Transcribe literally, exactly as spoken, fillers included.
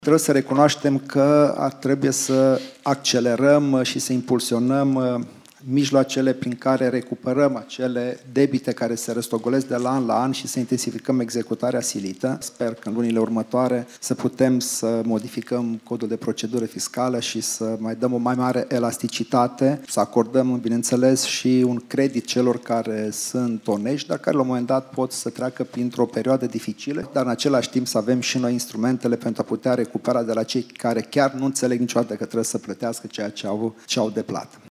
Trebuie să recunoaștem că ar trebui să accelerăm și să impulsionăm mijloacele prin care recuperăm acele debite care se răstogolesc de la an la an și să intensificăm executarea silită. Sper că în lunile următoare să putem să modificăm codul de procedură fiscală și să mai dăm o mai mare elasticitate, să acordăm, bineînțeles, și un credit celor care sunt onești, dar care la un moment dat pot să treacă printr-o perioadă dificilă, dar în același timp să avem și noi instrumentele pentru a putea recupera de la cei care chiar nu înțeleg niciodată că trebuie să plătească ceea ce au, ce au de plată.